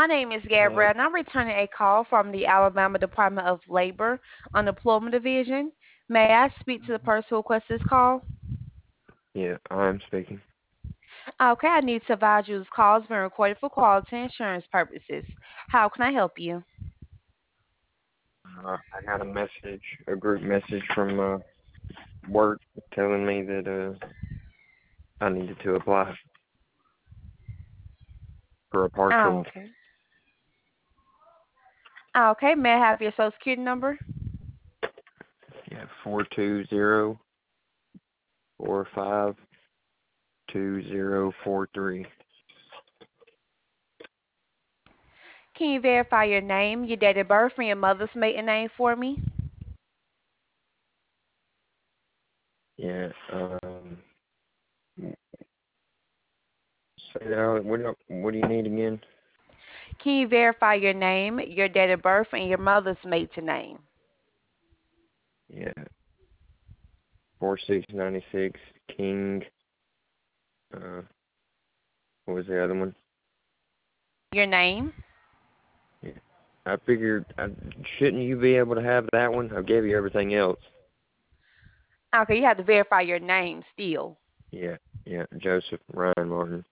My name is Hello. Gabrielle, and I'm returning a call from the Alabama Department of Labor Unemployment Division. May I speak to the person who requested this call? Yeah, I'm speaking. Okay, I need to advise you this call is being recorded for quality and insurance purposes. How can I help you? I got a group message from work telling me that I needed to apply for a partial. Okay. Okay, may I have your social security number? Yeah, 420452043. Can you verify your name, your date of birth, and your mother's maiden name for me? Yeah. Say that. What do you need again? Can you verify your name, your date of birth, and your mother's maiden name? Yeah, 4696 King. Uh, what was the other one? Your name? Yeah. I figured, shouldn't you be able to have that one? I gave you everything else. Okay, you have to verify your name still. Yeah, yeah, Joseph Ryan Martin.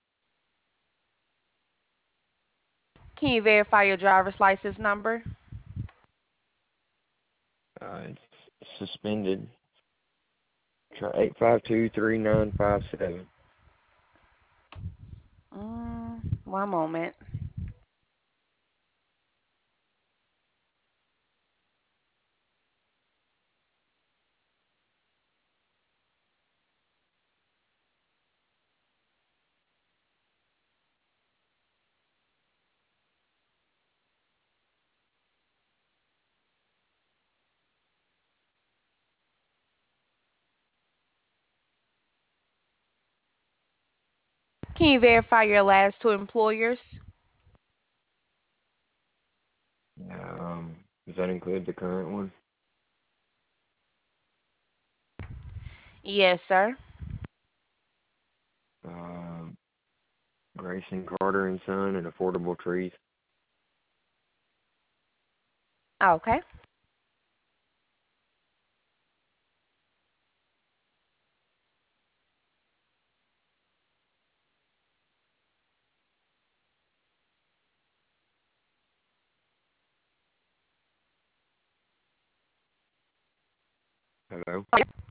Can you verify your driver's license number? It's suspended. Try 8523957. One moment. Can you verify your last two employers? Does that include the current one? Yes, sir. Um, Grayson Carter and Son and Affordable Trees. Okay. Hello?